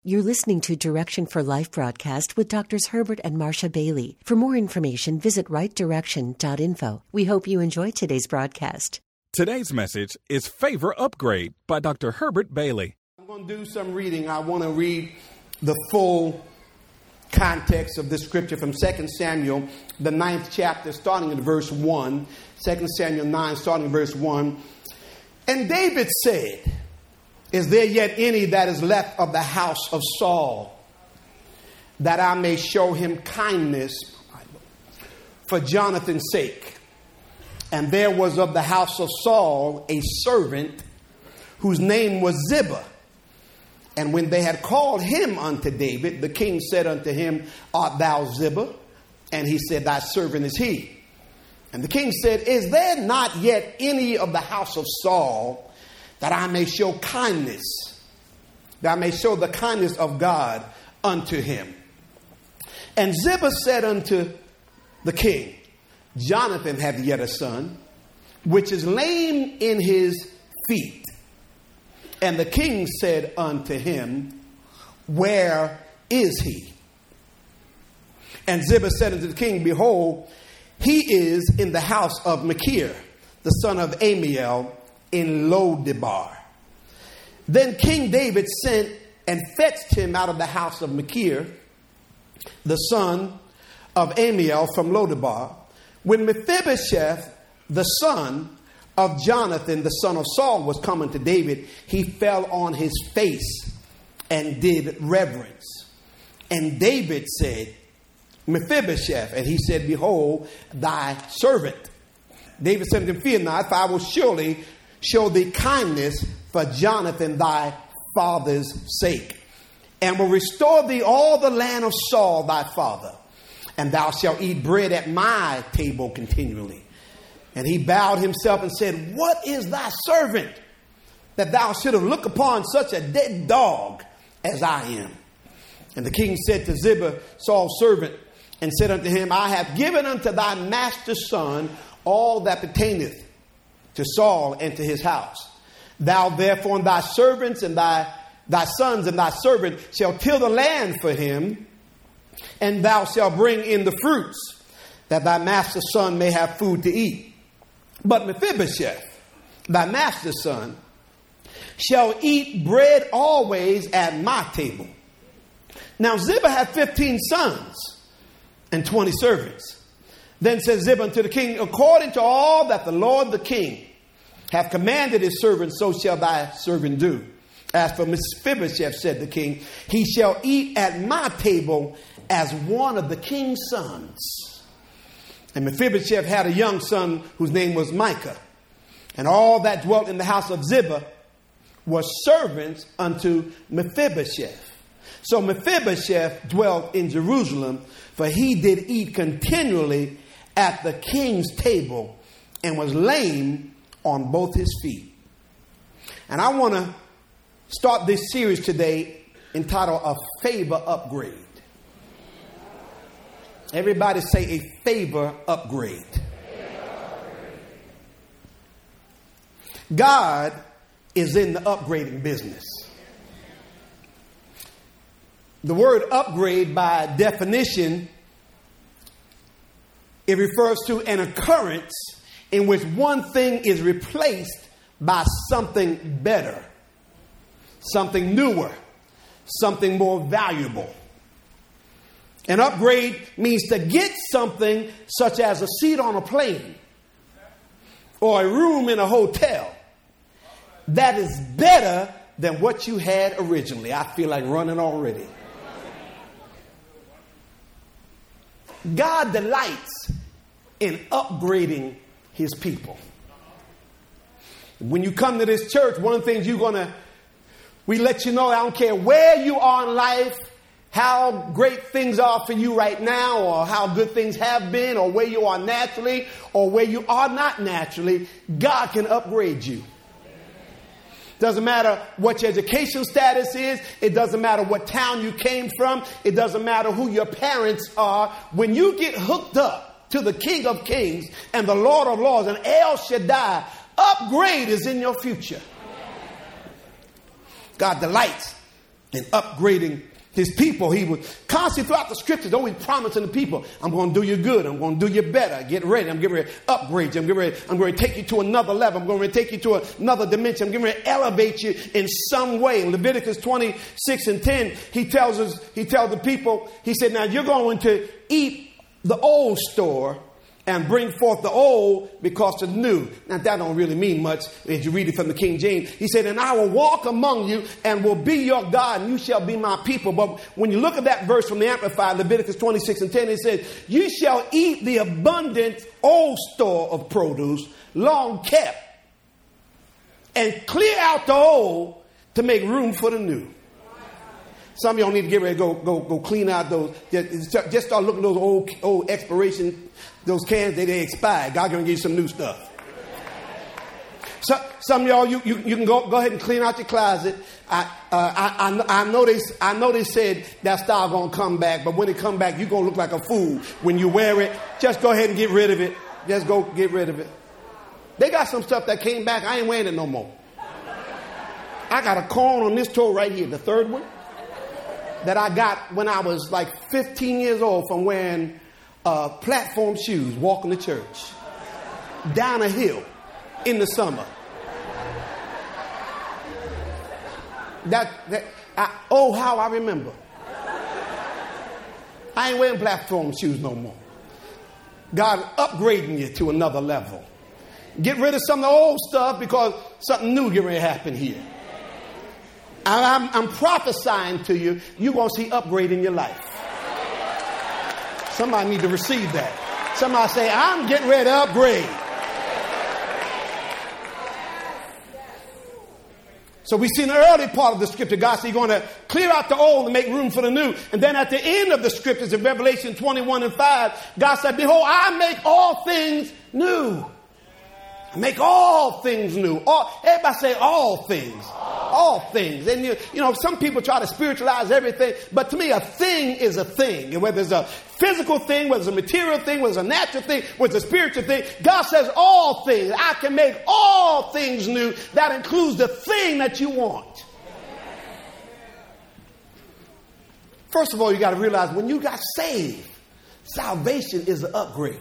You're listening to Direction for Life broadcast with Drs. Herbert and Marcia Bailey. For more information, visit rightdirection.info. We hope you enjoy today's broadcast. Today's message is Favor Upgrade by Dr. Herbert Bailey. I'm going to do some reading. I want to read the full context of this scripture from 2 Samuel, the 9th chapter, starting in verse 1. 2 Samuel 9, starting in verse 1. And David said, "Is there yet any that is left of the house of Saul, that I may show him kindness for Jonathan's sake? And there was of the house of Saul a servant whose name was Ziba. And when they had called him unto David, the king said unto him, Art thou Ziba? And he said, Thy servant is he. And the king said, Is there not yet any of the house of Saul, that I may show kindness, that I may show the kindness of God unto him? And Ziba said unto the king, Jonathan hath yet a son, which is lame in his feet. And the king said unto him, Where is he? And Ziba said unto the king, Behold, he is in the house of Machir, the son of Amiel, in Lodebar. Then King David sent and fetched him out of the house of Machir, the son of Amiel, from Lodebar. When Mephibosheth, the son of Jonathan, the son of Saul, was coming to David, he fell on his face and did reverence. And David said, Mephibosheth. And he said, Behold, thy servant. David said to him, Fear not, for I will surely show thee kindness for Jonathan thy father's sake, and will restore thee all the land of Saul thy father. And thou shalt eat bread at my table continually. And he bowed himself and said, What is thy servant, that thou shouldst look upon such a dead dog as I am? And the king said to Ziba, Saul's servant, and said unto him, I have given unto thy master's son all that pertaineth to Saul and to his house. Thou therefore and thy servants and thy sons and thy servant shall till the land for him, and thou shalt bring in the fruits, that thy master's son may have food to eat. But Mephibosheth, thy master's son, shall eat bread always at my table. Now Ziba had 15 sons and 20 servants. Then said Ziba unto the king, According to all that the Lord the king hath commanded his servant, so shall thy servant do. As for Mephibosheth, said the king, he shall eat at my table as one of the king's sons. And Mephibosheth had a young son whose name was Micah. And all that dwelt in the house of Ziba were servants unto Mephibosheth. So Mephibosheth dwelt in Jerusalem, for he did eat continually at the king's table, and was lame on both his feet. And I want to start this series today entitled A Favor Upgrade. Everybody say a favor upgrade. God is in the upgrading business. The word upgrade, by definition, it refers to an occurrence in which one thing is replaced by something better, something newer, something more valuable. An upgrade means to get something such as a seat on a plane or a room in a hotel that is better than what you had originally. I feel like running already. God delights in upgrading his people. When you come to this church, one of the things we let you know, I don't care where you are in life, how great things are for you right now, or how good things have been, or where you are naturally, or where you are not naturally, God can upgrade you. Doesn't matter what your education status is. It doesn't matter what town you came from. It doesn't matter who your parents are. When you get hooked up to the King of Kings and the Lord of Lords and El Shaddai, upgrade is in your future. God delights and upgrading his people. He was constantly throughout the scriptures always promising the people, I'm going to do you good. I'm going to do you better. Get ready. I'm getting ready to upgrade you. I'm going to take you to another level. I'm going to take you to another dimension. I'm getting ready to elevate you in some way. In Leviticus 26:10, he tells the people, he said, now you're going to eat the old store and bring forth the old because of the new. Now that don't really mean much as you read it from the King James. He said, and I will walk among you and will be your God and you shall be my people. But when you look at that verse from the Amplified, Leviticus 26:10, it says, you shall eat the abundant old store of produce long kept and clear out the old to make room for the new. Some of y'all need to get ready to go clean out those. Just start looking at those old expiration, those cans, they expired. God's going to give you some new stuff. So, some of y'all, you can go ahead and clean out your closet. I know they said that style going to come back, but when it come back, you're going to look like a fool when you wear it. Just go ahead and get rid of it. Just go get rid of it. They got some stuff that came back. I ain't wearing it no more. I got a corn on this toe right here, the third one, that I got when I was like 15 years old from wearing platform shoes, walking to church, down a hill in the summer. How I remember. I ain't wearing platform shoes no more. God upgrading you to another level. Get rid of some of the old stuff because something new getting ready to happen here. I'm prophesying to you, you're going to see upgrade in your life. Somebody need to receive that. Somebody say, I'm getting ready to upgrade. So we see in the early part of the scripture, God said, you're going to clear out the old and make room for the new. And then at the end of the scriptures in Revelation 21:5, God said, behold, I make all things new. Make all things new. Everybody say all things. All things. And you know, some people try to spiritualize everything, but to me a thing is a thing. And whether it's a physical thing, whether it's a material thing, whether it's a natural thing, whether it's a spiritual thing, God says all things. I can make all things new. That includes the thing that you want. First of all, you got to realize when you got saved, salvation is an upgrade.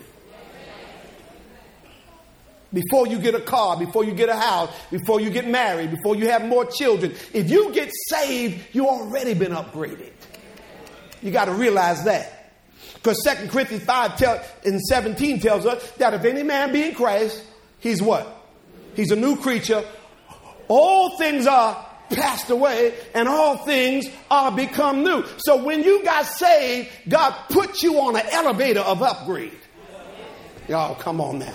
Before you get a car, before you get a house, before you get married, before you have more children, if you get saved, you already been upgraded. You got to realize that. Because 2 Corinthians 5:17 tells us that if any man be in Christ, he's what? He's a new creature. All things are passed away and all things are become new. So when you got saved, God put you on an elevator of upgrade. Y'all, come on now.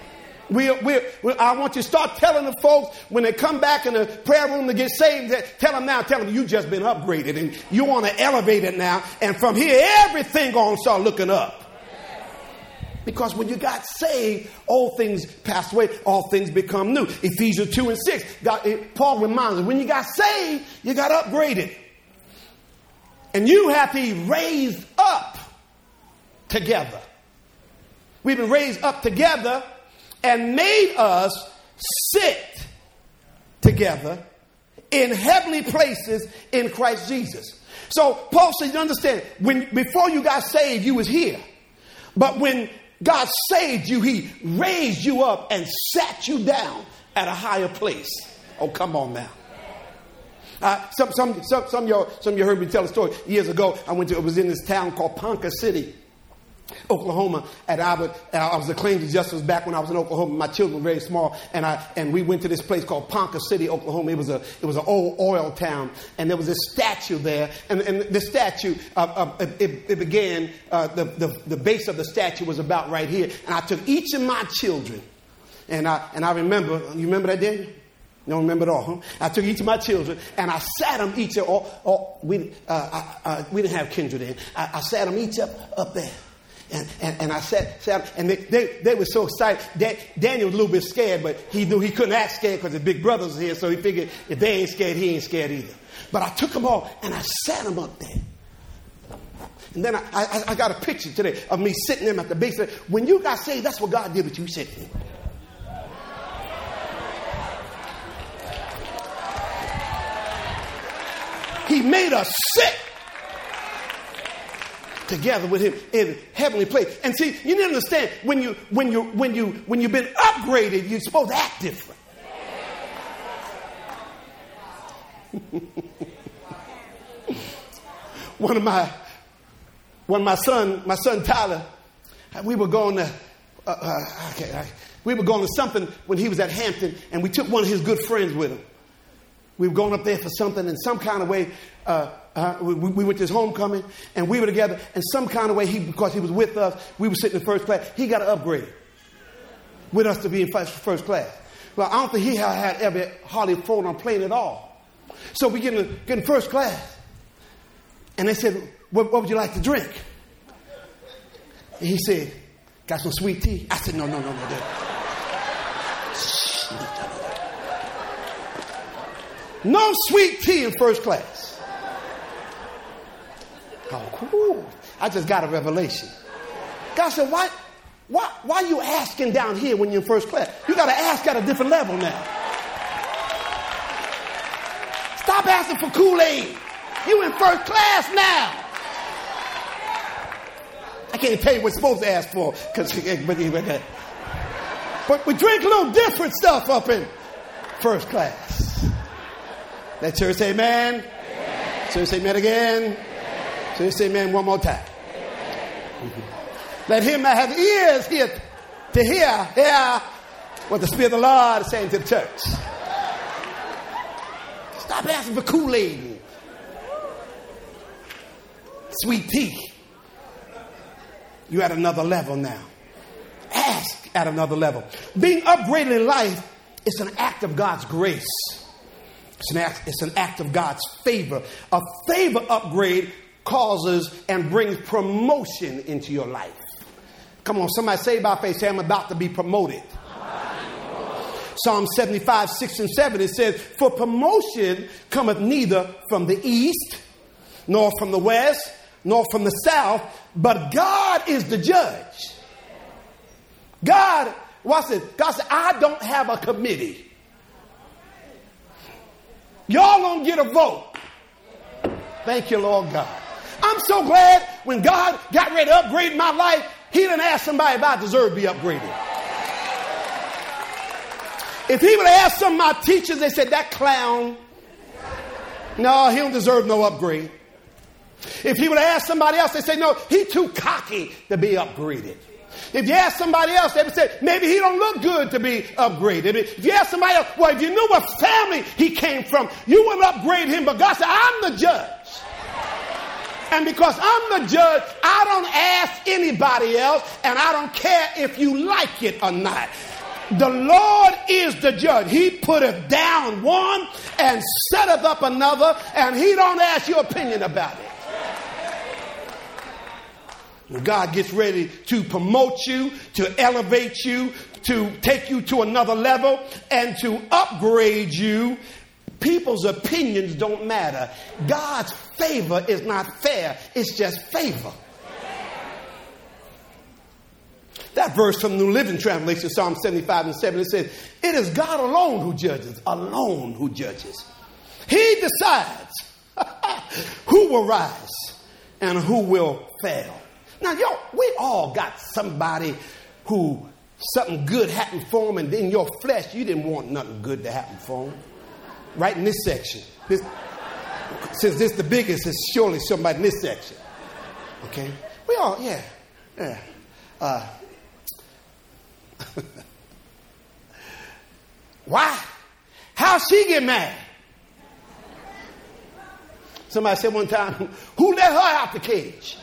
I want you to start telling the folks when they come back in the prayer room to get saved, tell them you just been upgraded and you on an elevator now. And from here, everything going to start looking up. Because when you got saved, all things pass away, all things become new. Ephesians 2:6, Paul reminds us, when you got saved, you got upgraded. And you have to be raised up together. We've been raised up together and made us sit together in heavenly places in Christ Jesus. So Paul says, you understand, before you got saved, you was here. But when God saved you, he raised you up and sat you down at a higher place. Oh, come on now. Some of you heard me tell a story. Years ago, I was in this town called Ponca City, Oklahoma, and I was a claims adjuster back when I was in Oklahoma. My children were very small, and we went to this place called Ponca City, Oklahoma. It was an old oil town, and there was this statue there, and the statue it began. The base of the statue was about right here, and I took each of my children, and I remember. You remember that, Daniel? You don't remember it all, huh? I took each of my children and I sat them each we didn't have Kendra then. I sat them each up there. And I sat and they were so excited. Daniel was a little bit scared, but he knew he couldn't act scared because his big brother was here. So he figured if they ain't scared, he ain't scared either. But I took them all and I sat them up there. And then I got a picture today of me sitting them at the base. When you got saved, that's what God did with you. He said, he made us sit together with him in heavenly place. And see, you need to understand, when you've been upgraded, you're supposed to act different. One of my son Tyler, we were going to something when he was at Hampton, and we took one of his good friends with him. We were going up there for something, and some kind of way, we went to his homecoming, and we were together, and some kind of way, because he was with us, we were sitting in first class, he got an upgrade with us to be in first class. Well, I don't think he had ever hardly flown on a plane at all. So we get in first class. And they said, what would you like to drink? And he said, got some sweet tea? I said, no. No sweet tea in first class. Oh, cool. I just got a revelation. God said, why are you asking down here when you're in first class? You got to ask at a different level now. Stop asking for Kool-Aid. You in first class now. I can't tell you what you're supposed to ask for, but we drink a little different stuff up in first class. Let church say amen. Amen. Church say amen again. Amen. Church say amen one more time. Let him that have ears hear to hear what the Spirit of the Lord is saying to the church. Stop asking for Kool-Aid. Sweet tea. You're at another level now. Ask at another level. Being upgraded in life is an act of God's grace. It's an act of God's favor. A favor upgrade causes and brings promotion into your life. Come on, somebody say by faith, say I'm about to be promoted. Psalm 75, 6 and 7, it says, for promotion cometh neither from the east, nor from the west, nor from the south, but God is the judge. God, watch this. God said, I don't have a committee. Y'all don't get a vote. Thank you, Lord God. I'm so glad when God got ready to upgrade my life, he didn't ask somebody if I deserve to be upgraded. If he would have asked some of my teachers, they said, that clown, no, he don't deserve no upgrade. If he would have asked somebody else, they say, no, he's too cocky to be upgraded. If you ask somebody else, they would say, maybe he don't look good to be upgraded. If you ask somebody else, well, if you knew what family he came from, you wouldn't upgrade him. But God said, I'm the judge. And because I'm the judge, I don't ask anybody else, and I don't care if you like it or not. The Lord is the judge. He putteth down one and setteth up another, and he don't ask your opinion about it. When God gets ready to promote you, to elevate you, to take you to another level, and to upgrade you, people's opinions don't matter. God's favor is not fair. It's just favor. That verse from the New Living Translation, Psalm 75 and 7, it says, it is God alone who judges, alone who judges. He decides who will rise and who will fail. Now, we all got somebody who something good happened for them, and in your flesh, you didn't want nothing good to happen for them. Right in this section. Since this is the biggest, it's surely somebody in this section. Okay? We all, yeah. Why? How'd she get mad? Somebody said one time, who let her out the cage?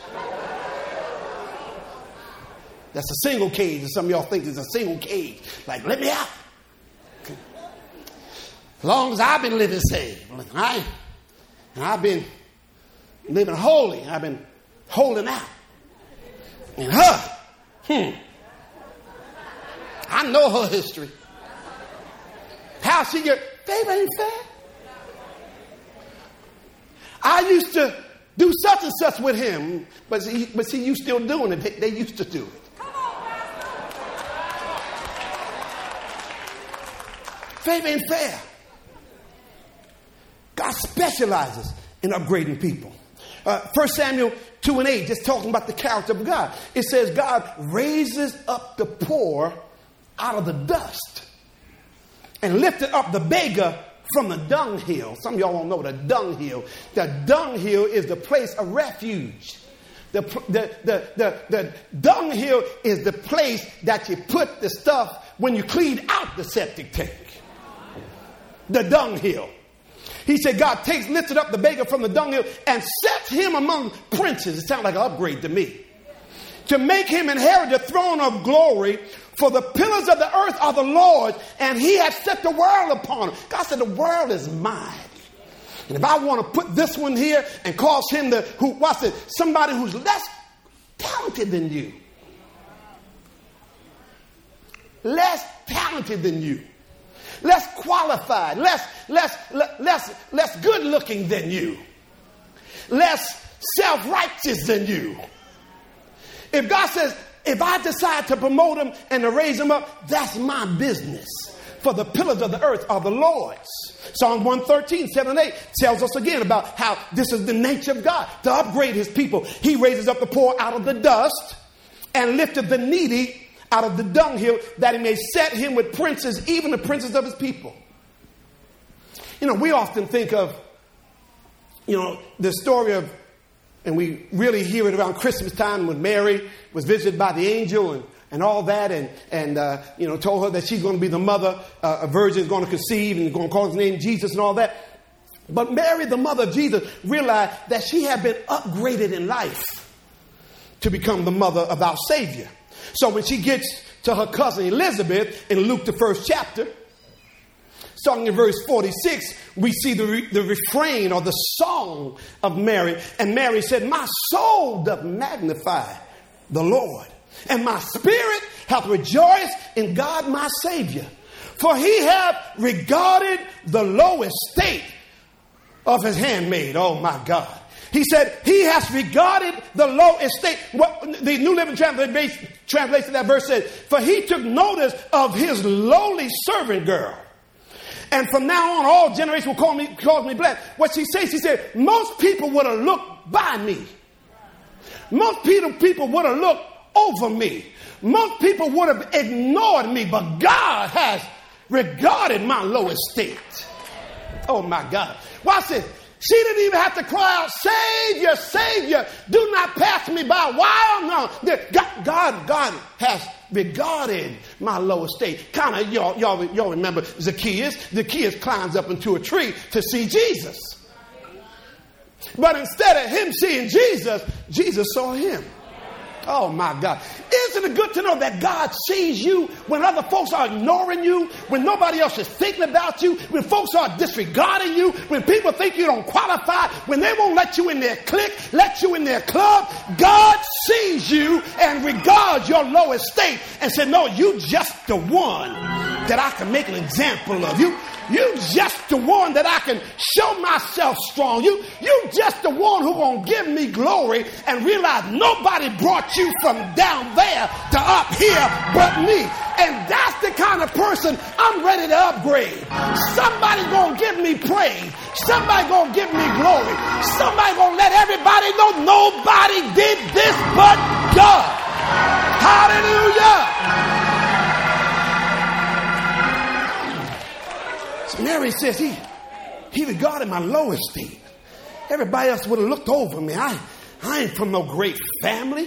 That's a single cage, and some of y'all think it's a single cage. Like, let me out. Okay. As long as I've been living saved, and I've been living holy, I've been holding out. And her, I know her history. How she get, baby, ain't fair. I used to do such and such with him, but see, you still doing it. They used to do it. Faith ain't fair. God specializes in upgrading people. 1 Samuel 2:8, just talking about the character of God. It says God raises up the poor out of the dust and lifted up the beggar from the dunghill. Some of y'all won't know the dunghill. The dunghill is the place of refuge. The dunghill is the place that you put the stuff when you clean out the septic tank. The dunghill. He said God lifted up the beggar from the dunghill and set him among princes. It sounds like an upgrade to me. To make him inherit the throne of glory, for the pillars of the earth are the Lord's, and he has set the world upon him. God said the world is mine. And if I want to put this one here and cause him somebody who's less talented than you. Less talented than you. Less qualified, less good looking than you, less self-righteous than you. If God says, if I decide to promote him and to raise him up, that's my business. For the pillars of the earth are the Lord's. Psalm 113, 7 and 8 tells us again about how this is the nature of God, to upgrade his people. He raises up the poor out of the dust and lifted the needy out of the dunghill, that he may set him with princes, even the princes of his people. You know, we often think of, the story of, and we really hear it around Christmas time when Mary was visited by the angel and all that, and told her that she's going to be the mother, a virgin is going to conceive and going to call his name Jesus and all that. But Mary, the mother of Jesus, realized that she had been upgraded in life to become the mother of our Savior. So when she gets to her cousin Elizabeth in Luke, the 1st chapter, starting in verse 46, we see the refrain or the song of Mary. And Mary said, my soul doth magnify the Lord, and my spirit hath rejoiced in God my Savior. For he hath regarded the low estate of his handmaid. Oh my God. He said, he has regarded the low estate. What the New Living Translation of that verse says, for he took notice of his lowly servant girl. And from now on, all generations will call me blessed. What she says, she said, most people would have looked by me. Most people would have looked over me. Most people would have ignored me. But God has regarded my low estate. Oh my God. Watch this. She didn't even have to cry out, Savior, Savior, do not pass me by. Why? No. God has regarded my low estate. Kind of, y'all remember Zacchaeus. Zacchaeus climbs up into a tree to see Jesus. But instead of him seeing Jesus, Jesus saw him. Oh my God. Isn't it good to know that God sees you when other folks are ignoring you, when nobody else is thinking about you, when folks are disregarding you, when people think you don't qualify, when they won't let you in their clique, let you in their club? God sees you and regards your low estate and said, no, you just the one that I can make an example of. You just the one that I can show myself strong. You just the one who gonna give me glory and realize nobody brought you from down there to up here but me. And that's the kind of person I'm ready to upgrade. Somebody gonna give me praise. Somebody gonna give me glory. Somebody gonna let everybody know nobody did this but God. Hallelujah. Mary says he regarded my low estate. Everybody else would have looked over me. I ain't from no great family.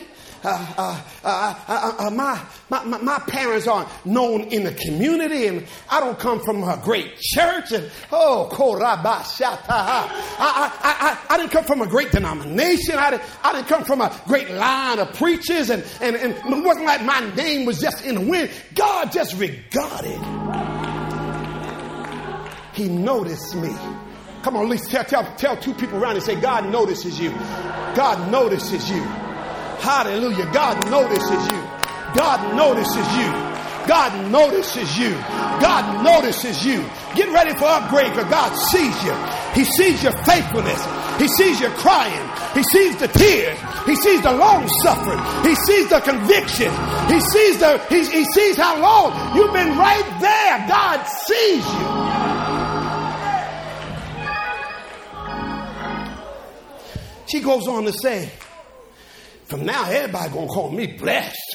My parents aren't known in the community, and I don't come from a great church. And I didn't come from a great denomination. I didn't come from a great line of preachers, and it wasn't like my name was just in the wind. God just regarded. He noticed me. Come on, at least tell two people around and say, God notices you. God notices you. Hallelujah. God notices you. God notices you. God notices you. God notices you. Get ready for upgrade because God sees you. He sees your faithfulness. He sees your crying. He sees the tears. He sees the long suffering. He sees the conviction. He sees how long you've been right there. God sees you. She goes on to say, from now, everybody going to call me blessed.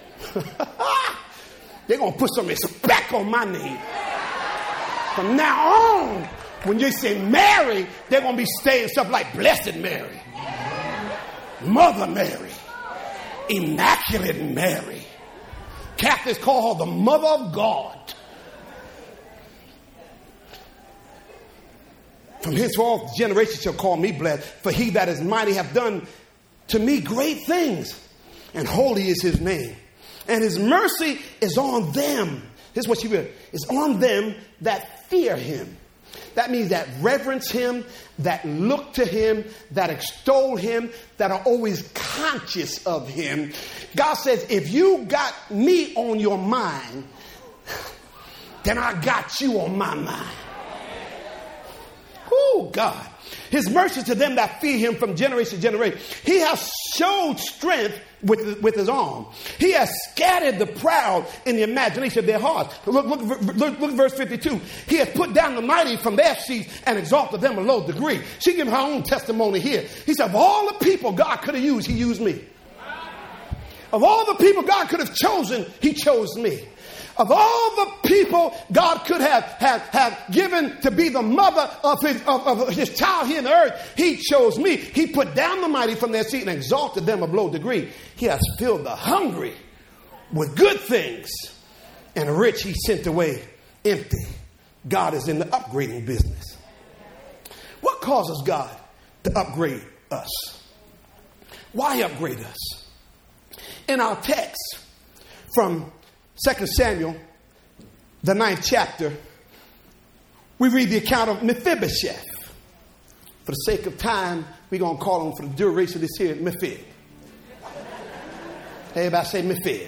They're going to put some respect on my name. From now on, when you say Mary, they're going to be saying stuff like Blessed Mary, Mother Mary, Immaculate Mary. Catholics call her the Mother of God. From henceforth, generations shall call me blessed, for he that is mighty hath done to me great things, and holy is his name. And his mercy is on them. Here's what she read. It's on them that fear him. That means that reverence him, that look to him, that extol him, that are always conscious of him. God says, if you got me on your mind, then I got you on my mind. Oh, God. His mercy to them that fear him from generation to generation. He has showed strength with his arm. He has scattered the proud in the imagination of their hearts. Look at verse 52. He has put down the mighty from their seats and exalted them a low degree. She gives her own testimony here. He said, of all the people God could have used, he used me. Of all the people God could have chosen, he chose me. Of all the people God could have given to be the mother of his child here on the earth, he chose me. He put down the mighty from their seat and exalted them of low degree. He has filled the hungry with good things, and the rich he sent away empty. God is in the upgrading business. What causes God to upgrade us? Why upgrade us? In our text from 2 Samuel, the 9th chapter, we read the account of Mephibosheth. For the sake of time, we're going to call him, for the duration of this here, Mephib. Everybody say Mephib.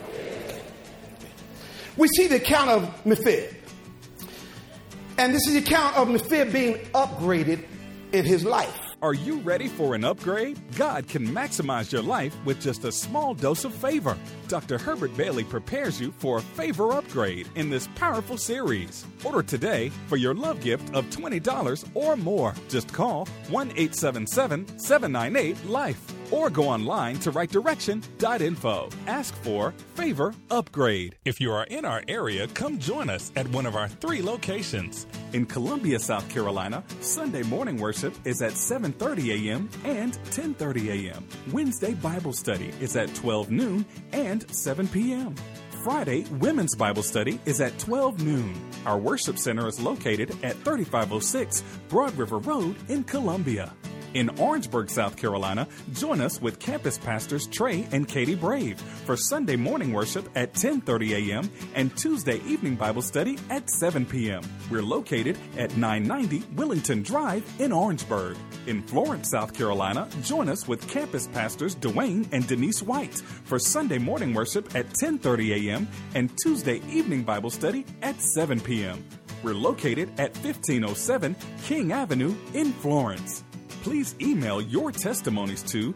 We see the account of Mephib. And this is the account of Mephib being upgraded in his life. Are you ready for an upgrade? God can maximize your life with just a small dose of favor. Dr. Herbert Bailey prepares you for a favor upgrade in this powerful series. Order today for your love gift of $20 or more. Just call 1-877-798-LIFE or go online to rightdirection.info. Ask for Favor Upgrade. If you are in our area, come join us at one of our 3 locations. In Columbia, South Carolina, Sunday morning worship is at 7:30 a.m. and 10:30 a.m. Wednesday Bible study is at 12 noon and 7 p.m. Friday, Women's Bible Study is at 12 noon. Our worship center is located at 3506 Broad River Road in Columbia. In Orangeburg, South Carolina, join us with campus pastors Trey and Katie Brave for Sunday morning worship at 10:30 a.m. and Tuesday evening Bible study at 7 p.m. We're located at 990 Willington Drive in Orangeburg. In Florence, South Carolina, join us with campus pastors Dwayne and Denise White for Sunday morning worship at 10:30 a.m. and Tuesday evening Bible study at 7 p.m. We're located at 1507 King Avenue in Florence. Please email your testimonies to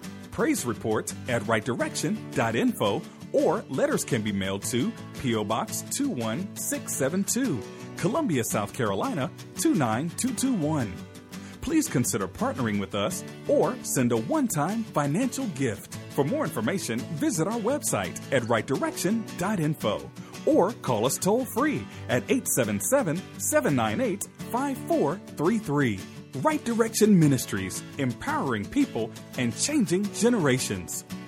praisereports@rightdirection.info, or letters can be mailed to P.O. Box 21672, Columbia, South Carolina 29221. Please consider partnering with us or send a one-time financial gift. For more information, visit our website at rightdirection.info or call us toll-free at 877-798-5433. Right Direction Ministries, empowering people and changing generations.